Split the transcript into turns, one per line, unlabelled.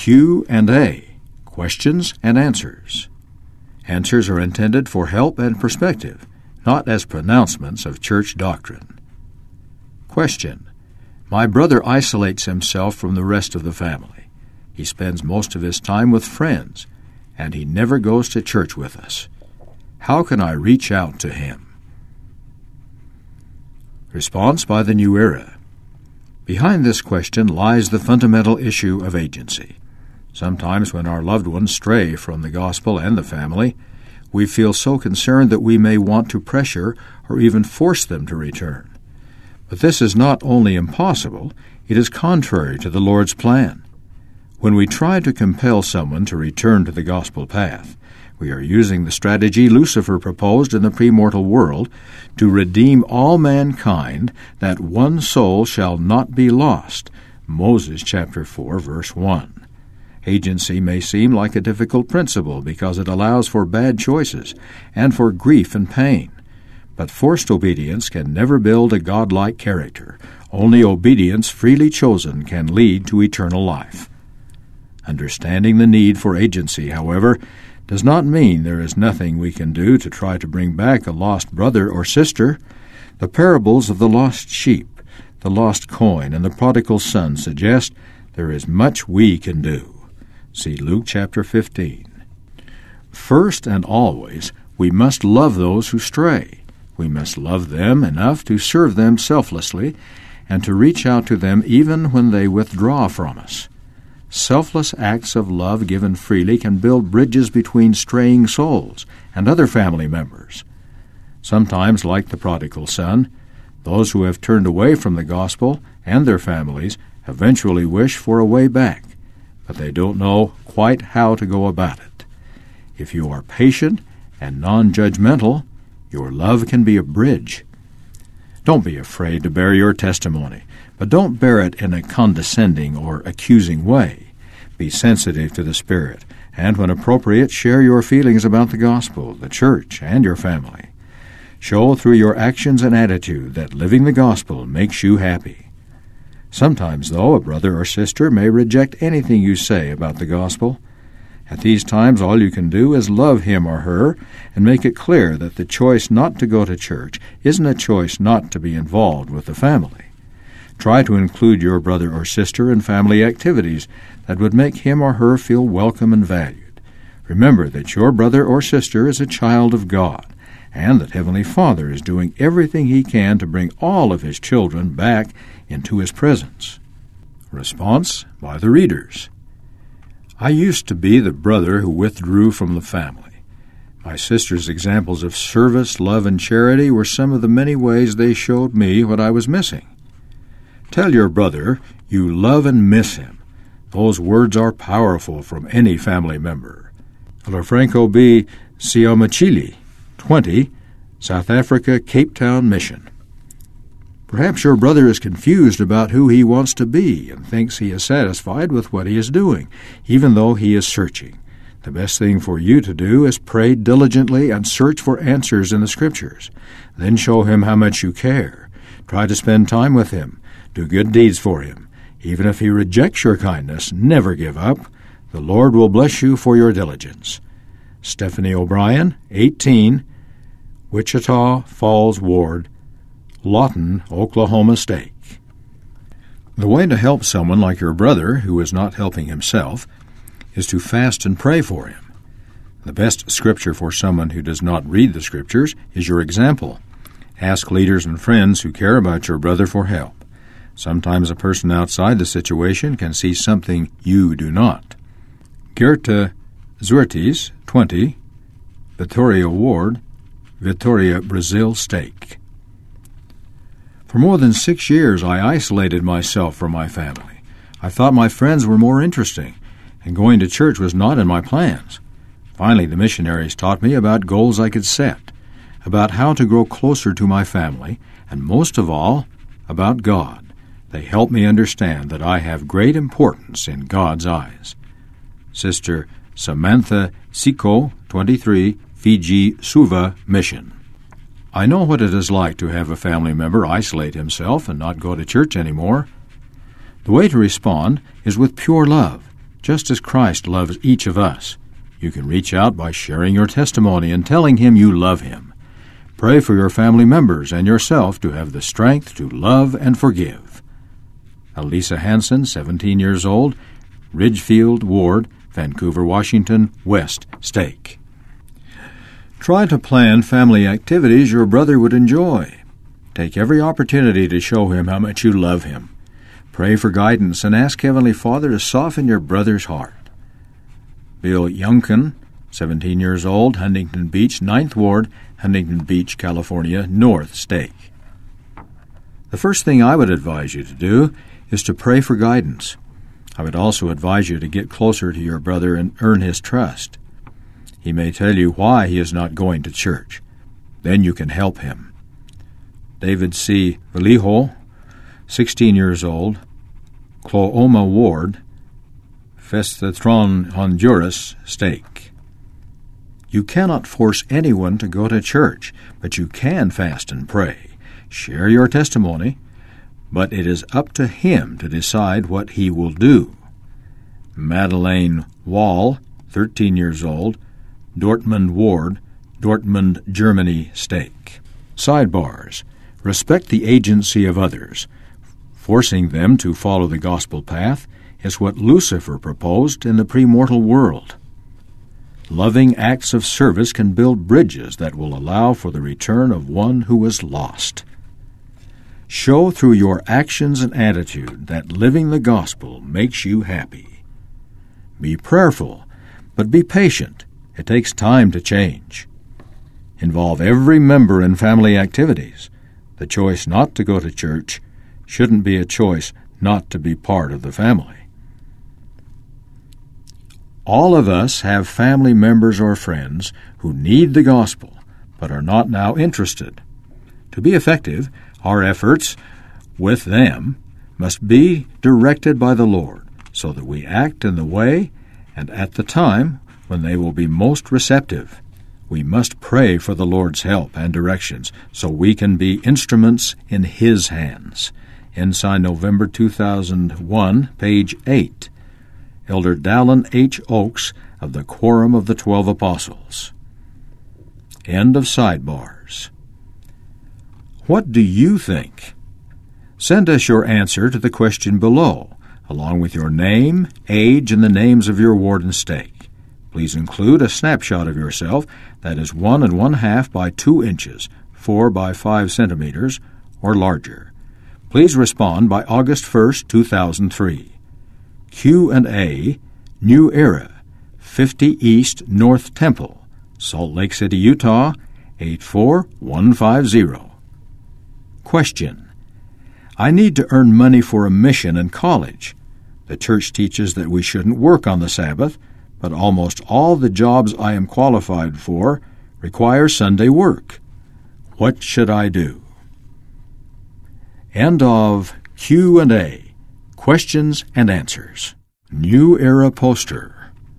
Q&A, questions and answers. Answers are intended for help and perspective, not as pronouncements of church doctrine. Question: My brother isolates himself from the rest of the family. He spends most of his time with friends, and he never goes to church with us. How can I reach out to him? Response by the New Era. Behind this question lies the fundamental issue of agency. Sometimes when our loved ones stray from the gospel and the family, we feel so concerned that we may want to pressure or even force them to return. But this is not only impossible, it is contrary to the Lord's plan. When we try to compel someone to return to the gospel path, we are using the strategy Lucifer proposed in the premortal world to redeem all mankind, that one soul shall not be lost. Moses chapter 4, verse 1. Agency may seem like a difficult principle because it allows for bad choices and for grief and pain. But forced obedience can never build a godlike character. Only obedience freely chosen can lead to eternal life. Understanding the need for agency, however, does not mean there is nothing we can do to try to bring back a lost brother or sister. The parables of the lost sheep, the lost coin, and the prodigal son suggest there is much we can do. See Luke chapter 15. First and always, we must love those who stray. We must love them enough to serve them selflessly and to reach out to them even when they withdraw from us. Selfless acts of love given freely can build bridges between straying souls and other family members. Sometimes, like the prodigal son, those who have turned away from the gospel and their families eventually wish for a way back, but they don't know quite how to go about it. If you are patient and non-judgmental, your love can be a bridge. Don't be afraid to bear your testimony, but don't bear it in a condescending or accusing way. Be sensitive to the Spirit, and when appropriate, share your feelings about the gospel, the church, and your family. Show through your actions and attitude that living the gospel makes you happy. Sometimes, though, a brother or sister may reject anything you say about the gospel. At these times, all you can do is love him or her and make it clear that the choice not to go to church isn't a choice not to be involved with the family. Try to include your brother or sister in family activities that would make him or her feel welcome and valued. Remember that your brother or sister is a child of God, and that Heavenly Father is doing everything He can to bring all of His children back into His presence. Response by the readers. I used to be the brother who withdrew from the family. My sister's examples of service, love, and charity were some of the many ways they showed me what I was missing. Tell your brother you love and miss him. Those words are powerful from any family member. Lafranco B. Siamachili, 20, South Africa, Cape Town Mission. Perhaps your brother is confused about who he wants to be and thinks he is satisfied with what he is doing, even though he is searching. The best thing for you to do is pray diligently and search for answers in the Scriptures. Then show him how much you care. Try to spend time with him. Do good deeds for him. Even if he rejects your kindness, never give up. The Lord will bless you for your diligence. Stephanie O'Brien, 18, Wichita Falls Ward, Lawton, Oklahoma State. The way to help someone like your brother who is not helping himself is to fast and pray for him. The best scripture for someone who does not read the Scriptures is your example. Ask leaders and friends who care about your brother for help. Sometimes a person outside the situation can see something you do not. Gerta Zuertes, 20, Vitória Ward, Vitória, Brazil State. For more than 6 years, I isolated myself from my family. I thought my friends were more interesting, and going to church was not in my plans. Finally, the missionaries taught me about goals I could set, about how to grow closer to my family, and most of all, about God. They helped me understand that I have great importance in God's eyes. Sister Samantha Siko, 23, Fiji Suva Mission. I know what it is like to have a family member isolate himself and not go to church anymore. The way to respond is with pure love. just as Christ loves each of us. You can reach out by sharing your testimony and telling Him you love Him. Pray for your family members and yourself to have the strength to love and forgive. Elisa Hansen, 17 years old, Ridgefield Ward, Vancouver, Washington, West Stake. Try to plan family activities your brother would enjoy. Take every opportunity to show him how much you love him. Pray for guidance and ask Heavenly Father to soften your brother's heart. Bill Youngkin, 17 years old, Huntington Beach, 9th Ward, Huntington Beach, California, North Stake. The first thing I would advise you to do is to pray for guidance. I would also advise you to get closer to your brother and earn his trust. He may tell you why he is not going to church. Then you can help him. David C. Vallejo, 16 years old, Clooma Ward, Festatron, Honduras, Stake. You cannot force anyone to go to church, but you can fast and pray. Share your testimony, but it is up to him to decide what he will do. Madeleine Wall, 13 years old, Dortmund Ward, Dortmund, Germany, Stake. Sidebars. Respect the agency of others. Forcing them to follow the gospel path is what Lucifer proposed in the premortal world. Loving acts of service can build bridges that will allow for the return of one who was lost. Show through your actions and attitude that living the gospel makes you happy. Be prayerful, but be patient. It takes time to change. Involve every member in family activities. The choice not to go to church shouldn't be a choice not to be part of the family. All of us have family members or friends who need the gospel but are not now interested. To be effective, our efforts with them must be directed by the Lord so that we act in the way and at the time when they will be most receptive. We must pray for the Lord's help and directions so we can be instruments in His hands. Ensign, November 2001, page 8. Elder Dallin H. Oakes of the Quorum of the 12 Apostles. End of sidebars. What do you think? Send us your answer to the question below, along with your name, age, and the names of your ward and stake. Please include a snapshot of yourself that is 1 1/2 by 2 inches, 4 by 5 centimeters, or larger. Please respond by August 1st, 2003. Q&A, New Era, 50 East North Temple, Salt Lake City, Utah, 84150. Question: I need to earn money for a mission in college. The church teaches that we shouldn't work on the Sabbath, but almost all the jobs I am qualified for require Sunday work. What should I do? End of Q&A, Questions and Answers. New Era poster.